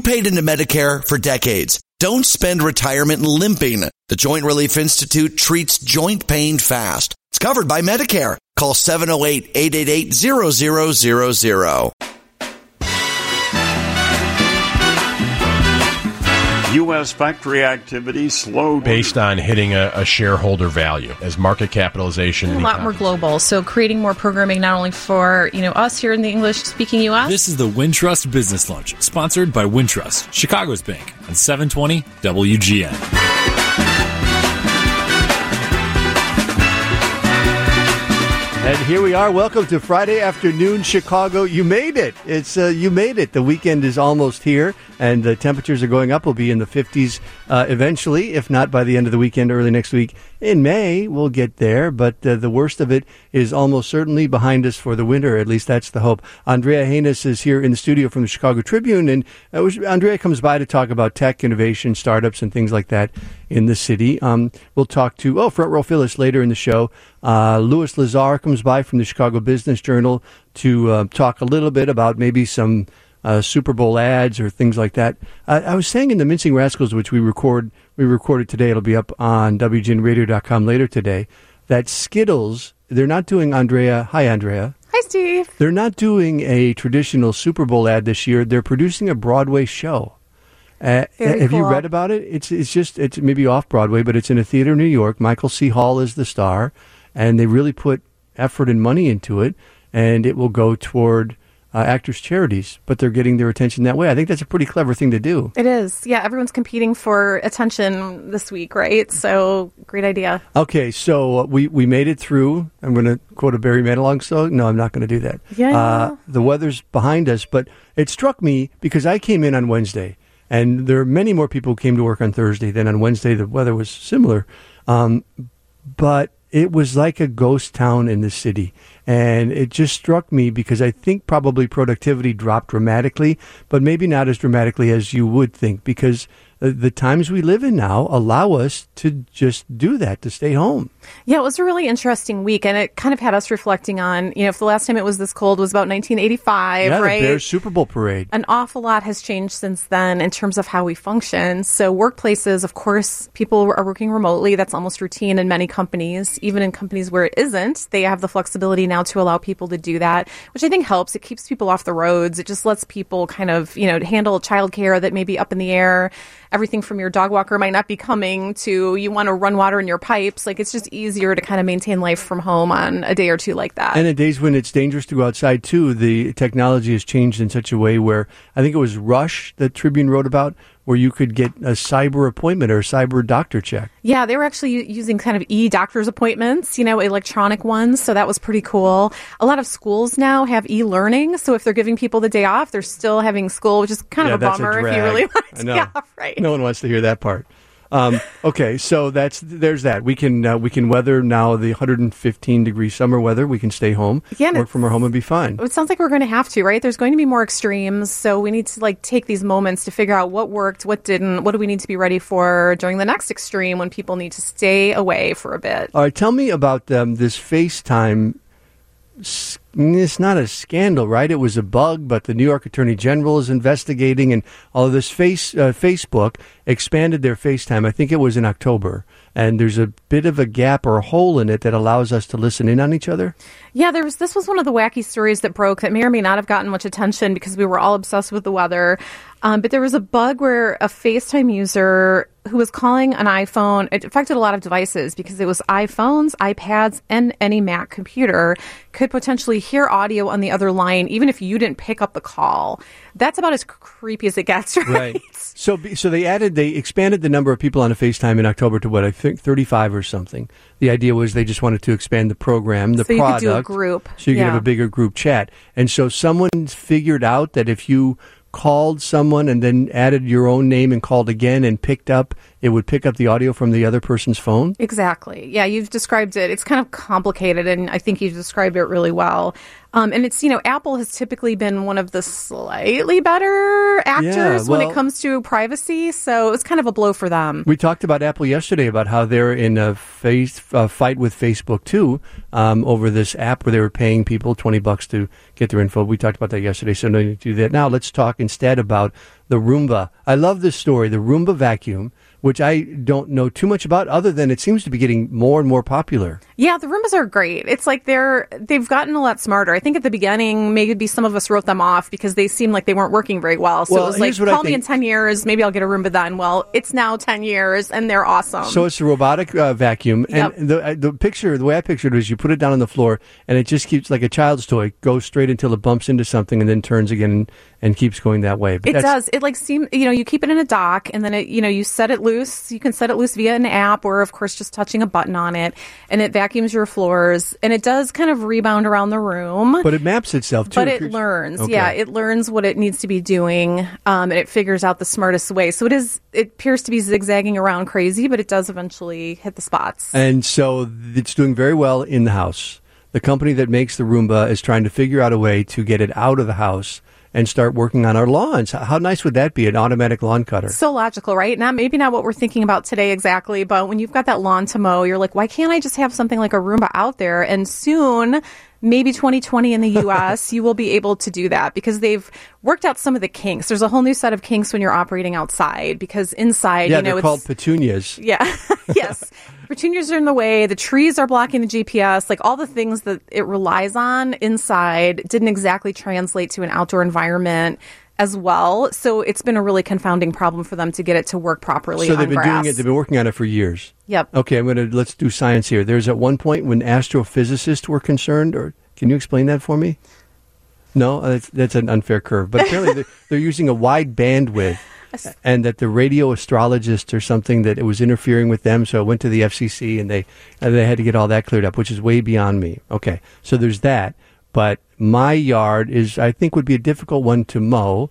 paid into Medicare for decades. Don't spend retirement limping. The Joint Relief Institute treats joint pain fast. It's covered by Medicare. Call 708-888-0000. U.S. factory activity slowed. Based on hitting a shareholder value as market capitalization. A lot more global. So creating more programming not only for us here in the English-speaking U.S. This is the Wintrust Business Lunch, sponsored by Wintrust, Chicago's bank, on 720 WGN. And here we are. Welcome to Friday afternoon, Chicago. You made it. You made it. The weekend is almost here, and the temperatures are going up. We'll be in the 50s eventually, if not by the end of the weekend, early next week. In May, we'll get there, but the worst of it is almost certainly behind us for the winter. At least that's the hope. Andrea Haynes is here in the studio from the Chicago Tribune, and Andrea comes by to talk about tech, innovation, startups, and things like that in the city. We'll talk to, Front Row Phyllis later in the show. Louis Lazar comes by from the Chicago Business Journal to talk a little bit about maybe some Super Bowl ads or things like that. I was saying in the Mincing Rascals, which we recorded today, it'll be up on WGNradio.com later today, that Skittles, they're not doing Andrea. Hi, Andrea. Hi, Steve. They're not doing a traditional Super Bowl ad this year. They're producing a Broadway show. Have you read about it? It's maybe off Broadway, but it's in a theater in New York. Michael C. Hall is the star, and they really put effort and money into it, and it will go toward actors' charities, but they're getting their attention that way. I think that's a pretty clever thing to do. It is. Yeah, everyone's competing for attention this week, right? So, great idea. Okay, so we made it through. I'm going to quote a Barry Manilow song. No, I'm not going to do that. Yeah. The weather's behind us, but it struck me because I came in on Wednesday, and there are many more people who came to work on Thursday than on Wednesday. The weather was similar, but it was like a ghost town in the city. And it just struck me because I think probably productivity dropped dramatically, but maybe not as dramatically as you would think, because the times we live in now allow us to just do that, to stay home. Yeah, it was a really interesting week, and it kind of had us reflecting on, if the last time it was this cold was about 1985, right? The Bears Super Bowl parade. An awful lot has changed since then in terms of how we function. So workplaces, of course, people are working remotely. That's almost routine in many companies. Even in companies where it isn't, they have the flexibility now to allow people to do that, which I think helps. It keeps people off the roads. It just lets people kind of, handle childcare that may be up in the air. Everything from your dog walker might not be coming to you want to run water in your pipes. Like, it's just easier to kind of maintain life from home on a day or two like that. And in days when it's dangerous to go outside, too, the technology has changed in such a way where I think it was Rush that Tribune wrote about, where you could get a cyber appointment or a cyber doctor check. Yeah, they were actually using kind of e-doctor's appointments, electronic ones. So that was pretty cool. A lot of schools now have e-learning. So if they're giving people the day off, they're still having school, which is kind of a bummer if you really want to be off, right? No one wants to hear that part. Okay, so there's that. We can weather now the 115-degree summer weather. We can stay home, work from our home, and be fine. It sounds like we're going to have to, right? There's going to be more extremes, so we need to take these moments to figure out what worked, what didn't, what do we need to be ready for during the next extreme when people need to stay away for a bit. All right, tell me about this FaceTime. It's not a scandal, right? It was a bug, but the New York Attorney General is investigating, and all of this. Facebook expanded their FaceTime. I think it was in October, and there's a bit of a gap or a hole in it that allows us to listen in on each other. Yeah, this was one of the wacky stories that broke that may or may not have gotten much attention because we were all obsessed with the weather. But there was a bug where a FaceTime user who was calling an iPhone, it affected a lot of devices because it was iPhones, iPads, and any Mac computer could potentially hear audio on the other line, even if you didn't pick up the call. That's about as creepy as it gets, right? So they expanded the number of people on a FaceTime in October to what, I think 35 or something. The idea was they just wanted to expand the program, the product. You could do a group. So you could have a bigger group chat. And so someone figured out that if you called someone and then added your own name and called again and picked up, it would pick up the audio from the other person's phone? Exactly. Yeah, you've described it. It's kind of complicated, and I think you've described it really well. And it's, Apple has typically been one of the slightly better actors when it comes to privacy. So it was kind of a blow for them. We talked about Apple yesterday about how they're in a fight with Facebook, too, over this app where they were paying people $20 to get their info. We talked about that yesterday, so no need to do that. Now let's talk instead about the Roomba. I love this story, the Roomba vacuum, which I don't know too much about other than it seems to be getting more and more popular. Yeah, the Roombas are great. It's like they've gotten a lot smarter. I think at the beginning, maybe some of us wrote them off because they seemed like they weren't working very well. So it was like, call me in 10 years, maybe I'll get a Roomba then. Well, it's now 10 years, and they're awesome. So it's a robotic vacuum. Yep. And the way I pictured it is you put it down on the floor, and it just keeps, like a child's toy, goes straight until it bumps into something and then turns again and keeps going that way. But it does. It you keep it in a dock, and then you set it loose. You can set it loose via an app or, of course, just touching a button on it, and it vacuums your floors. And it does kind of rebound around the room. But it maps itself, too. But it learns. Okay. Yeah, it learns what it needs to be doing, and it figures out the smartest way. So it appears to be zigzagging around crazy, but it does eventually hit the spots. And so it's doing very well in the house. The company that makes the Roomba is trying to figure out a way to get it out of the house and start working on our lawns. How nice would that be, an automatic lawn cutter? So logical, right? Maybe not what we're thinking about today exactly, but when you've got that lawn to mow, you're like, why can't I just have something like a Roomba out there? And soon, maybe 2020 in the U.S., you will be able to do that because they've worked out some of the kinks. There's a whole new set of kinks when you're operating outside because inside, they're called petunias. Yeah, yes. Petunias are in the way. The trees are blocking the GPS. Like all the things that it relies on inside didn't exactly translate to an outdoor environment as well. So it's been a really confounding problem for them to get it to work properly. So they've been grass. doing it. They've been working on it for years. Yep. Okay, let's do science here. There's at one point when astrophysicists were concerned, or can you explain that for me? No, that's an unfair curve. But apparently they're using a wide bandwidth. And that the radio astrologists or something, that it was interfering with them, so it went to the FCC and they had to get all that cleared up, which is way beyond me. Okay, so there's that. But my yard I think would be a difficult one to mow.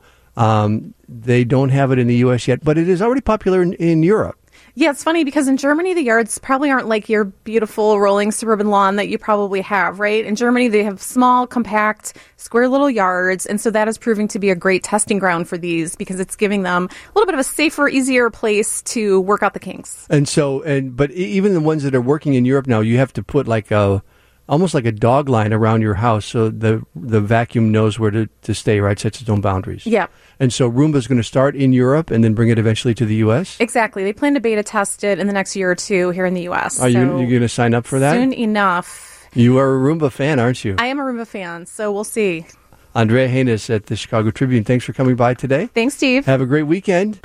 They don't have it in the U.S. yet, but it is already popular in Europe. Yeah, it's funny because in Germany, the yards probably aren't like your beautiful rolling suburban lawn that you probably have, right? In Germany, they have small, compact, square little yards. And so that is proving to be a great testing ground for these because it's giving them a little bit of a safer, easier place to work out the kinks. But even the ones that are working in Europe now, you have to put almost like a dog line around your house so the vacuum knows where to stay, right? Sets its own boundaries. Yeah. And so Roomba's going to start in Europe and then bring it eventually to the U.S.? Exactly. They plan to beta test it in the next year or two here in the U.S. Are you going to sign up for that? Soon enough. You are a Roomba fan, aren't you? I am a Roomba fan, so we'll see. Andrea Haynes at the Chicago Tribune, thanks for coming by today. Thanks, Steve. Have a great weekend.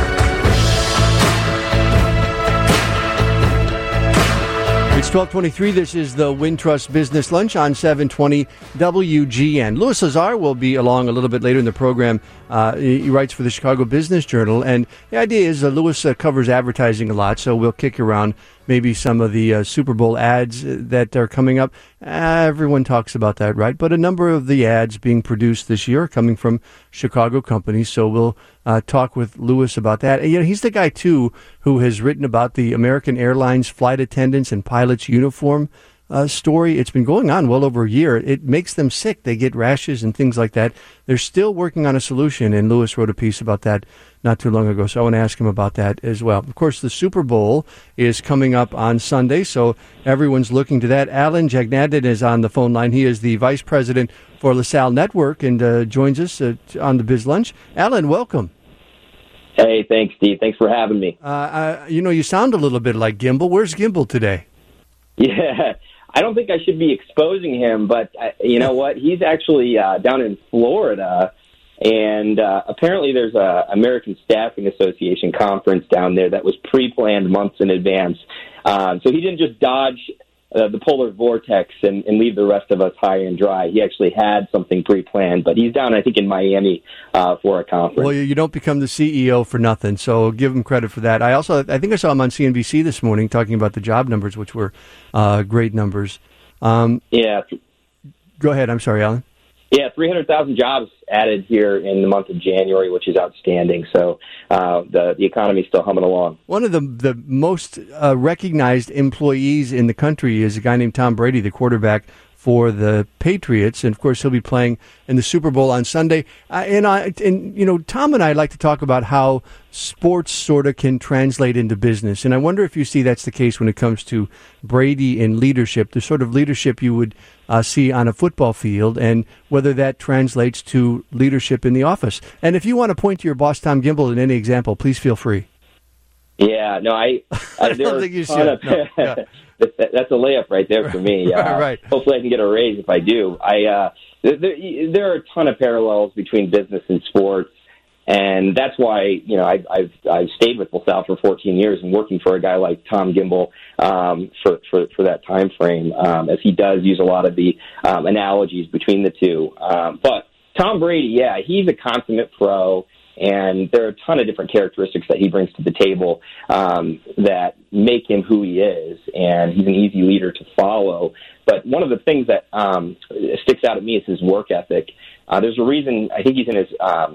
It's 12:23. This is the Wintrust Business Lunch on 720 WGN. Louis Lazar will be along a little bit later in the program. He writes for the Chicago Business Journal, and the idea is Louis covers advertising a lot, so we'll kick around maybe some of the Super Bowl ads that are coming up. Everyone talks about that, right? But a number of the ads being produced this year are coming from Chicago companies, so we'll talk with Louis about that. And, he's the guy, too, who has written about the American Airlines flight attendants and pilots uniform story. It's been going on well over a year. It makes them sick. They get rashes and things like that. They're still working on a solution, and Louis wrote a piece about that not too long ago, so I want to ask him about that as well. Of course, the Super Bowl is coming up on Sunday, so everyone's looking to that. Alan Jagnaddin is on the phone line. He is the vice president for LaSalle Network and joins us on the Biz Lunch. Alan, welcome. Hey, thanks, Steve. Thanks for having me. You sound a little bit like Gimbal. Where's Gimbal today? Yeah, I don't think I should be exposing him, but you know what? He's actually down in Florida, and apparently there's a American Staffing Association conference down there that was pre-planned months in advance. So he didn't just dodge the polar vortex and leave the rest of us high and dry. He actually had something pre-planned, but he's down, I think, in Miami for a conference. Well, you don't become the CEO for nothing, so give him credit for that. I think I saw him on CNBC this morning talking about the job numbers, which were great numbers. Yeah. Go ahead. I'm sorry, Alan. Yeah, 300,000 jobs added here in the month of January, which is outstanding. So the economy's still humming along. One of the most recognized employees in the country is a guy named Tom Brady, the quarterback for the Patriots, and of course he'll be playing in the Super Bowl on Sunday. And Tom and I like to talk about how sports sort of can translate into business, and I wonder if you see that's the case when it comes to Brady in leadership, the sort of leadership you would see on a football field, and whether that translates to leadership in the office. And if you want to point to your boss Tom Gimbel in any example, please feel free. Yeah, no, I don't think you should. No, yeah. That's a layup right there for me. Right. Hopefully I can get a raise if I do. There are a ton of parallels between business and sports, and that's why I've stayed with LaSalle for 14 years and working for a guy like Tom Gimbel for that time frame, as he does use a lot of the analogies between the two. But Tom Brady, yeah, he's a consummate pro. And there are a ton of different characteristics that he brings to the table that make him who he is, and he's an easy leader to follow. But one of the things that sticks out at me is his work ethic. There's a reason I think he's in his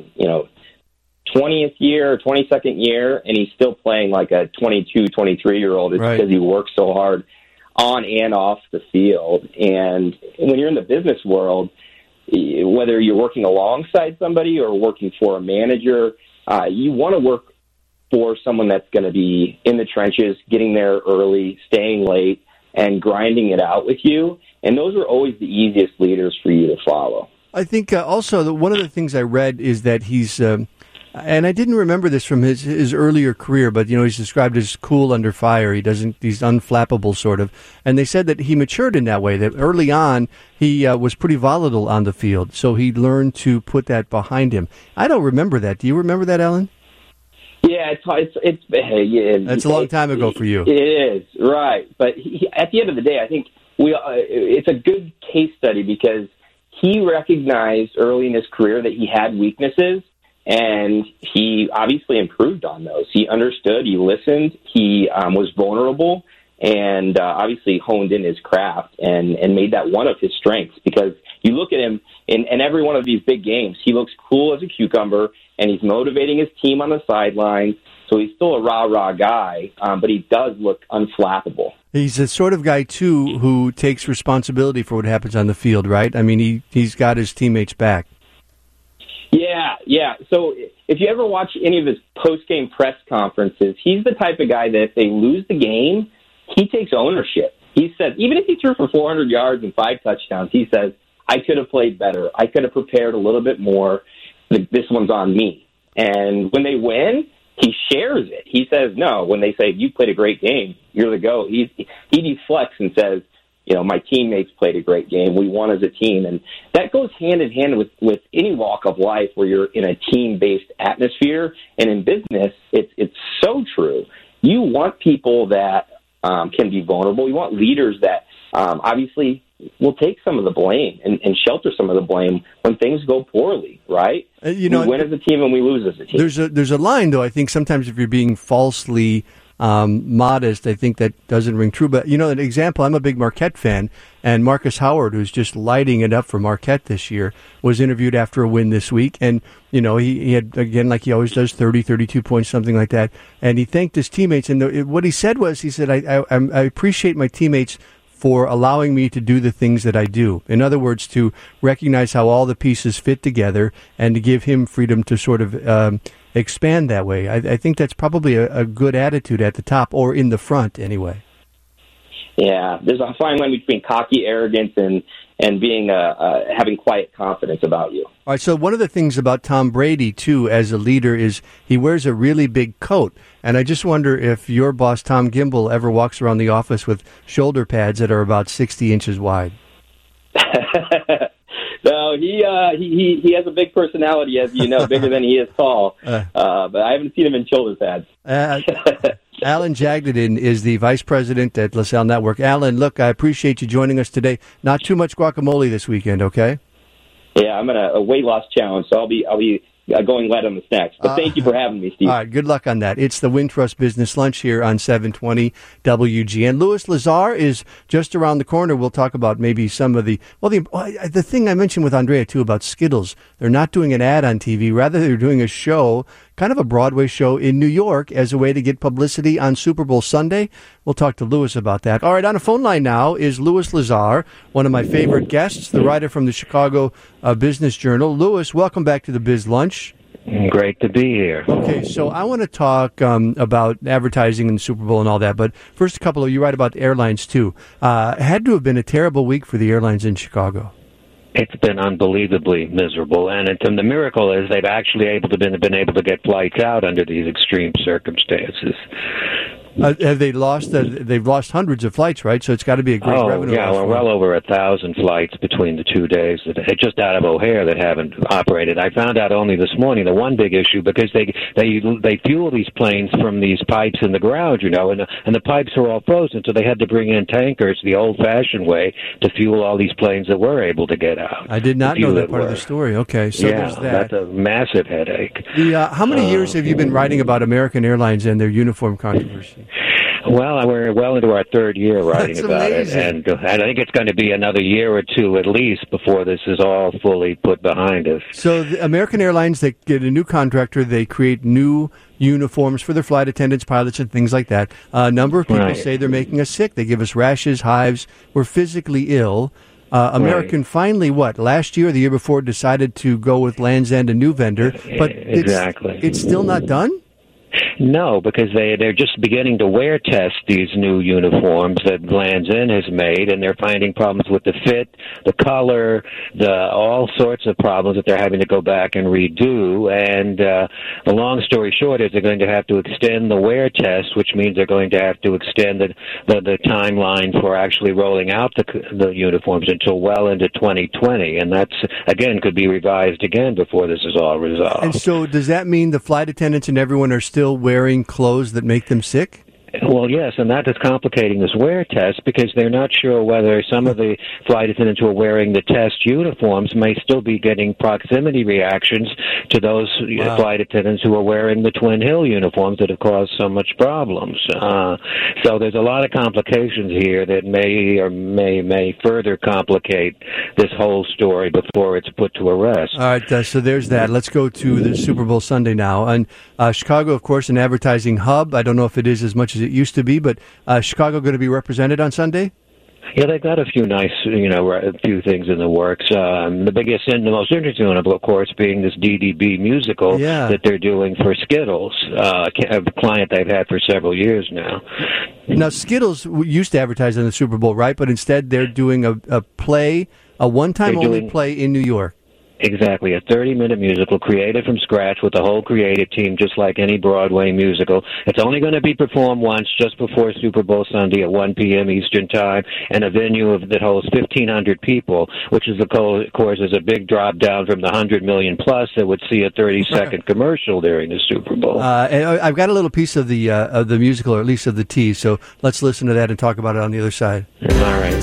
20th year or 22nd year, and he's still playing like a 22, 23-year-old. It's because he works so hard on and off the field. And when you're in the business world, whether you're working alongside somebody or working for a manager, you want to work for someone that's going to be in the trenches, getting there early, staying late, and grinding it out with you. And those are always the easiest leaders for you to follow. I think also one of the things I read is that he's, and I didn't remember this from his earlier career, but he's described as cool under fire. He's unflappable sort of. And they said that he matured in that way, that early on he was pretty volatile on the field. So he learned to put that behind him. I don't remember that. Do you remember that, Alan? Yeah, it's a long time ago for you. It is, right. But at the end of the day, I think it's a good case study because he recognized early in his career that he had weaknesses, and he obviously improved on those. He understood, he listened, he was vulnerable, and obviously honed in his craft and made that one of his strengths. Because you look at him in every one of these big games, he looks cool as a cucumber, and he's motivating his team on the sidelines. So he's still a rah-rah guy, but he does look unflappable. He's the sort of guy, too, who takes responsibility for what happens on the field, right? I mean, he's got his teammates back. Yeah. So if you ever watch any of his post-game press conferences, he's the type of guy that if they lose the game, he takes ownership. He says, even if he threw for 400 yards and 5 touchdowns, he says, I could have played better. I could have prepared a little bit more. This one's on me. And when they win, he shares it. He says, no, when they say, you played a great game, you're the GOAT, he deflects and says, my teammates played a great game. We won as a team. And that goes hand in hand with any walk of life where you're in a team-based atmosphere. And in business, it's so true. You want people that can be vulnerable. You want leaders that obviously will take some of the blame and shelter some of the blame when things go poorly, right? We win as a team and we lose as a team. There's a line, though, I think sometimes if you're being falsely modest, I think that doesn't ring true. But, an example, I'm a big Marquette fan, and Marcus Howard, who's just lighting it up for Marquette this year, was interviewed after a win this week. And, he had, again, like he always does, 32 points, something like that. And he thanked his teammates. And what he said was, I appreciate my teammates for allowing me to do the things that I do. In other words, to recognize how all the pieces fit together and to give him freedom to sort of expand that way. I think that's probably a good attitude at the top, or in the front anyway. Yeah, there's a fine line between cocky arrogance and being having quiet confidence about you. All right, so one of the things about Tom Brady, too, as a leader is he wears a really big coat. And I just wonder if your boss, Tom Gimbel, ever walks around the office with shoulder pads that are about 60 inches wide. No, he has a big personality, as you know, bigger than he is tall. But I haven't seen him in shoulder pads. Alan Jagdeden is the vice president at LaSalle Network. Alan, look, I appreciate you joining us today. Not too much guacamole this weekend, okay? Yeah, I'm on a weight loss challenge, so I'll be going light on the snacks. But thank you for having me, Steve. All right, good luck on that. It's the Wintrust Business Lunch here on 720 WGN. Louis Lazar is just around the corner. We'll talk about maybe some of the thing I mentioned with Andrea, too, about Skittles. They're not doing an ad on TV. Rather, they're doing a show kind of a Broadway show in New York as a way to get publicity on Super Bowl Sunday. We'll talk to Louis about that. All right, on the phone line now is Louis Lazar, one of my favorite guests, the writer from the Chicago Business Journal. Louis, welcome back to the Biz Lunch. Great to be here. Okay, so I want to talk about advertising and the Super Bowl and all that, but first you write about airlines too. It had to have been a terrible week for the airlines in Chicago. It's been unbelievably miserable, and the miracle is they've actually been able to get flights out under these extreme circumstances. Have they lost? They've lost hundreds of flights, right? So it's got to be a great revenue. Yeah, well over 1,000 flights between the 2 days just out of O'Hare that haven't operated. I found out only this morning the one big issue because they fuel these planes from these pipes in the ground, and the pipes are all frozen, so they had to bring in tankers the old-fashioned way to fuel all these planes that were able to get out. I did not know that part of the story. Okay, so there's that. That's a massive headache. How many years have you been writing about American Airlines and their uniform controversy? Well, we're well into our third year writing about it, and I think it's going to be another year or two at least before this is all fully put behind us. So the American Airlines, they get a new contractor, they create new uniforms for their flight attendants, pilots, and things like that. A number of people say they're making us sick. They give us rashes, hives. We're physically ill. American finally, last year or the year before, decided to go with Land's End, a new vendor, but it's still not done? No, because they're just beginning to wear test these new uniforms that Land's End has made, and they're finding problems with the fit, the color, all sorts of problems that they're having to go back and redo. And the long story short is they're going to have to extend the wear test, which means they're going to have to extend the timeline for actually rolling out the uniforms until well into 2020. And that's, again, could be revised again before this is all resolved. And so does that mean the flight attendants and everyone are still wearing clothes that make them sick? Well, yes, and that is complicating this wear test because they're not sure whether some of the flight attendants who are wearing the test uniforms may still be getting proximity reactions to those flight attendants who are wearing the Twin Hill uniforms that have caused so much problems. So there's a lot of complications here that may further complicate this whole story before it's put to rest. All right, so there's that. Let's go to the Super Bowl Sunday now. And Chicago, of course, an advertising hub. I don't know if it is as much as it used to be, but Chicago going to be represented on Sunday? Yeah, they've got a few nice, a few things in the works. The biggest and the most interesting one, of course, being this DDB musical that they're doing for Skittles, a client they've had for several years now. Now, Skittles used to advertise on the Super Bowl, right? But instead they're doing a play, a one-time only play in New York. Exactly, a 30-minute musical created from scratch with the whole creative team, just like any Broadway musical. It's only going to be performed once, just before Super Bowl Sunday at 1 p.m. Eastern Time, and a venue that holds 1,500 people, which is, of course, is a big drop down from the 100 million plus that would see a 30-second commercial during the Super Bowl. And I've got a little piece of the musical, or at least of the tease, so let's listen to that and talk about it on the other side. All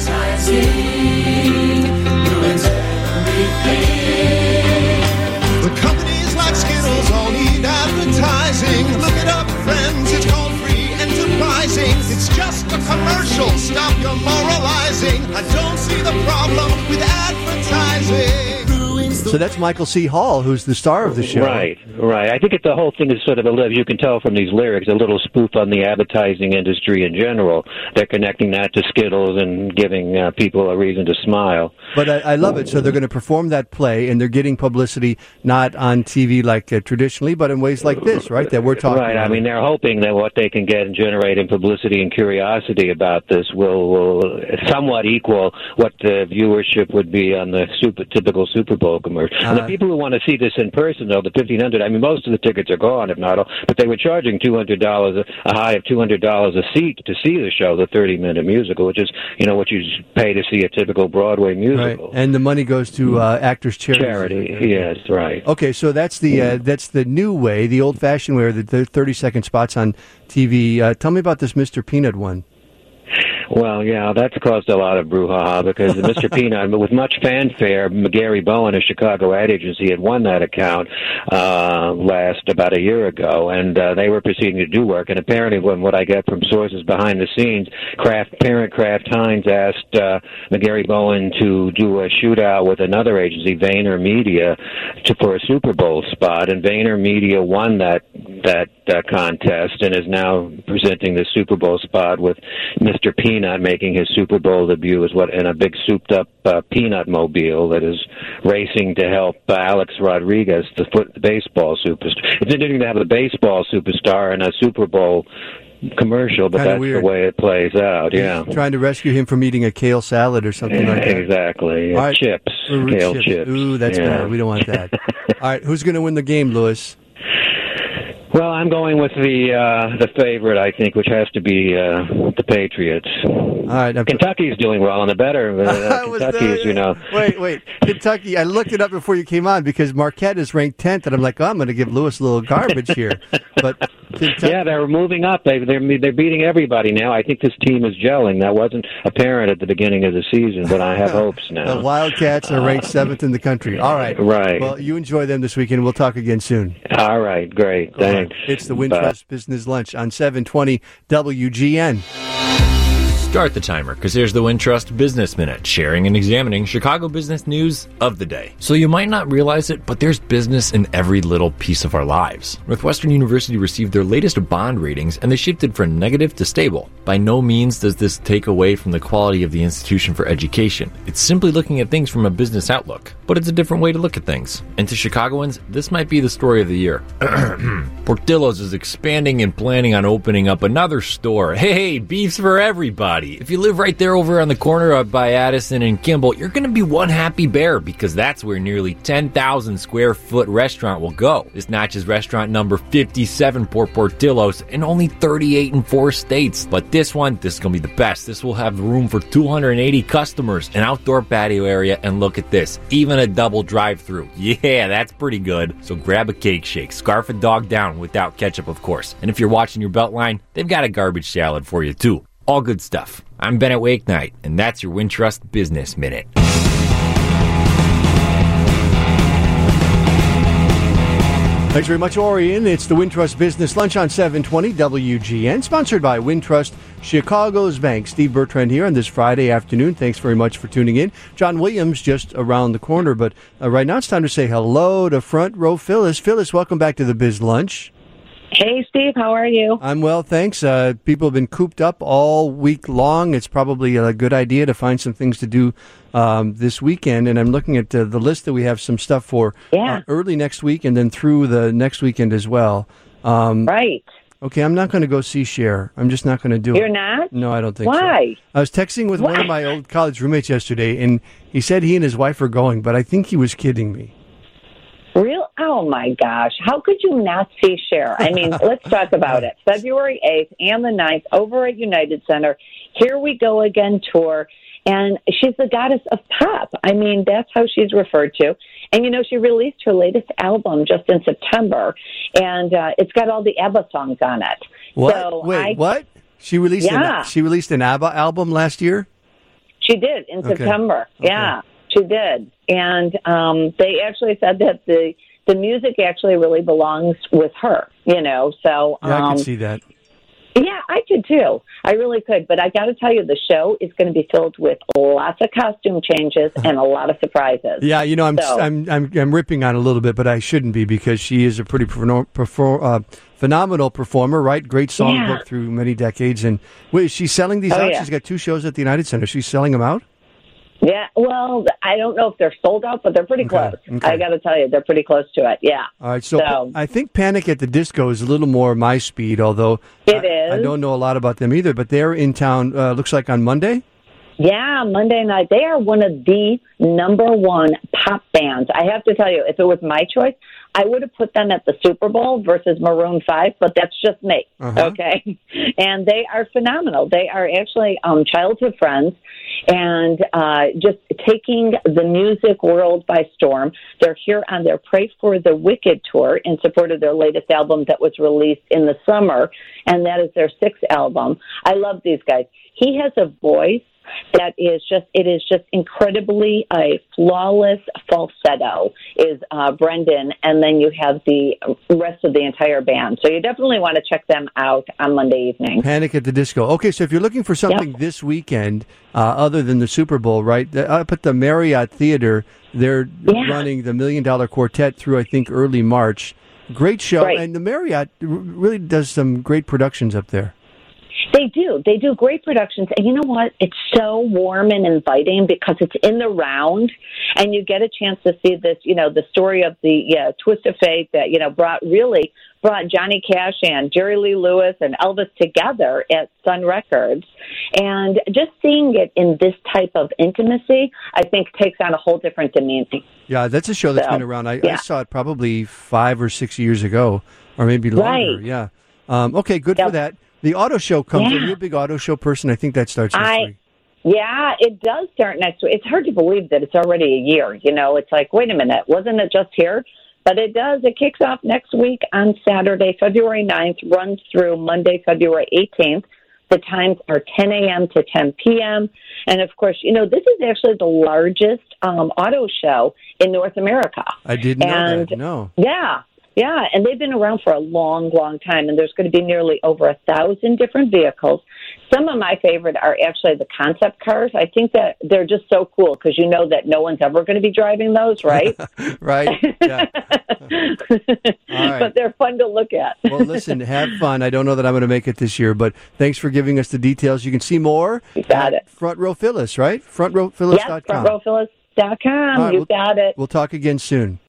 right. Look it up, friends, it's called free enterprising. It's just a commercial, stop your moralizing. I don't see the problem with advertising. So that's Michael C. Hall, who's the star of the show. Right. I think the whole thing is sort of you can tell from these lyrics, a little spoof on the advertising industry in general. They're connecting that to Skittles and giving people a reason to smile. But I love it. So they're going to perform that play, and they're getting publicity not on TV like traditionally, but in ways like this, right, that we're talking about. Right. I mean, they're hoping that what they can get and generate in publicity and curiosity about this will somewhat equal what the viewership would be on the typical Super Bowl commercial. And the people who want to see this in person, though, the 1,500, I mean, most of the tickets are gone, if not all, but they were charging $200, a high of $200 a seat to see the show, the 30-minute musical, which is, what you pay to see a typical Broadway musical. Right. And the money goes to Actors Charity. Yes, right. Okay, so that's the new way, the old-fashioned way, the 30-second spots on TV. Tell me about this Mr. Peanut one. Well, yeah, that's caused a lot of brouhaha because Mr. Peanut, with much fanfare, Gary Bowen, a Chicago ad agency, had won that account about a year ago, and they were proceeding to do work. And apparently, what I get from sources behind the scenes, parent Kraft Heinz asked Gary Bowen to do a shootout with another agency, Vayner Media, for a Super Bowl spot, and Vayner Media won that contest and is now presenting the Super Bowl spot with Mr. Peanut making his Super Bowl debut in a big souped-up peanut mobile that is racing to help Alex Rodriguez, the baseball superstar. It's interesting to have a baseball superstar in a Super Bowl commercial, but that's weird. The way it plays out, yeah. Trying to rescue him from eating a kale salad or something like that. Exactly. Right. Chips. Kale chips. Ooh, that's bad. We don't want that. All right, who's going to win the game, Lewis? Well, I'm going with the favorite, I think, which has to be the Patriots. All right, Kentucky's doing well, and the better Kentucky's, Wait, Kentucky. I looked it up before you came on because Marquette is ranked 10th, and I'm like, I'm going to give Lewis a little garbage here. But yeah, they're moving up. They're beating everybody now. I think this team is gelling. That wasn't apparent at the beginning of the season, but I have hopes now. The Wildcats are ranked 7th in the country. All right. Right. Well, you enjoy them this weekend. We'll talk again soon. All right. Great. Thanks. It's the Wintrust Business Lunch on 720 WGN. Start the timer, because here's the Wintrust Business Minute, sharing and examining Chicago business news of the day. So you might not realize it, but there's business in every little piece of our lives. Northwestern University received their latest bond ratings, and they shifted from negative to stable. By no means does this take away from the quality of the institution for education. It's simply looking at things from a business outlook, but it's a different way to look at things. And to Chicagoans, this might be the story of the year. Portillo's is expanding and planning on opening up another store. Hey, beef's for everybody. If you live right there over on the corner by Addison and Kimball, you're going to be one happy bear because that's where nearly 10,000 square foot restaurant will go. This notches restaurant number 57 for Portillo's and only 38 in 4 states. But this is going to be the best. This will have room for 280 customers, an outdoor patio area, and look at this, even a double drive-through. Yeah, that's pretty good. So grab a cake shake, scarf a dog down without ketchup, of course. And if you're watching your Beltline, they've got a garbage salad for you too. All good stuff. I'm Bennett Wakenight, and that's your Wintrust Business Minute. Thanks very much, Orion. It's the Wintrust Business Lunch on 720 WGN, sponsored by Wintrust Chicago's Bank. Steve Bertrand here on this Friday afternoon. Thanks very much for tuning in. John Williams just around the corner, but right now it's time to say hello to Front Row Phyllis. Phyllis, welcome back to the Biz Lunch. Hey, Steve, how are you? I'm well, thanks. People have been cooped up all week long. It's probably a good idea to find some things to do this weekend. And I'm looking at the list that we have some stuff for early next week and then through the next weekend as well. Right. Okay, I'm not going to go see Cher. I'm just not going to do it. You're not? No, I don't think so. Why? I was texting with one of my old college roommates yesterday, and he said he and his wife are going, but I think he was kidding me. Real? Oh, my gosh. How could you not see Cher? I mean, let's talk about it. February 8th and the 9th over at United Center. Here We Go Again tour. And she's the goddess of pop. I mean, that's how she's referred to. And, she released her latest album just in September. And it's got all the ABBA songs on it. What? So what? She released an ABBA album last year? She did, in September. Okay. Yeah. She did. And they actually said that the music actually really belongs with her, so... Yeah, I can see that. Yeah, I could too. I really could. But I got to tell you, the show is going to be filled with lots of costume changes and a lot of surprises. Yeah, I'm ripping on a little bit, but I shouldn't be because she is a pretty phenomenal performer, right? Great songbook through many decades. And wait, is she selling these out? Yeah. She's got 2 shows at the United Center. She's selling them out? Yeah, well, I don't know if they're sold out, but they're pretty close. Okay. I got to tell you, they're pretty close to it, yeah. All right, so I think Panic at the Disco is a little more my speed, although it is. I don't know a lot about them either, but they're in town, looks like on Monday? Yeah, Monday night. They are one of the number 1 pop bands. I have to tell you, if it was my choice, I would have put them at the Super Bowl versus Maroon 5, but that's just me, okay? And they are phenomenal. They are actually childhood friends and just taking the music world by storm. They're here on their Pray for the Wicked tour in support of their latest album that was released in the summer, and that is their 6th album. I love these guys. He has a voice that is just incredibly a flawless falsetto is Brendan, and then you have the rest of the entire band. So you definitely want to check them out on Monday evening. Panic at the Disco. Okay, so if you're looking for something this weekend, other than the Super Bowl, right, up at the Marriott Theater, they're running the $1 Million Quartet through, I think, early March. Great show, and the Marriott really does some great productions up there. They do. They do great productions. And you know what? It's so warm and inviting because it's in the round and you get a chance to see this, the story of the twist of fate that, brought Johnny Cash and Jerry Lee Lewis and Elvis together at Sun Records. And just seeing it in this type of intimacy, I think takes on a whole different demeanor. Yeah, that's a show that's been around. I saw it probably 5 or 6 years ago, or maybe longer. Right. Yeah. Okay, good for that. The auto show comes. Are you a big auto show person? I think that starts next week. Yeah, it does start next week. It's hard to believe that it's already a year. It's like, wait a minute, wasn't it just here? But it does. It kicks off next week on Saturday, February 9th, runs through Monday, February 18th. The times are 10 a.m. to 10 p.m. And, of course, this is actually the largest auto show in North America. I didn't know that, no. Yeah, and they've been around for a long, long time, and there's going to be nearly over 1,000 different vehicles. Some of my favorite are actually the concept cars. I think that they're just so cool because you know that no one's ever going to be driving those, right? Right, yeah. All right. But they're fun to look at. Well, listen, have fun. I don't know that I'm going to make it this year, but thanks for giving us the details. You can see more at Front Row Phyllis, right? FrontRowPhyllis.com. Yes, FrontRowPhyllis.com. You got it. We'll talk again soon.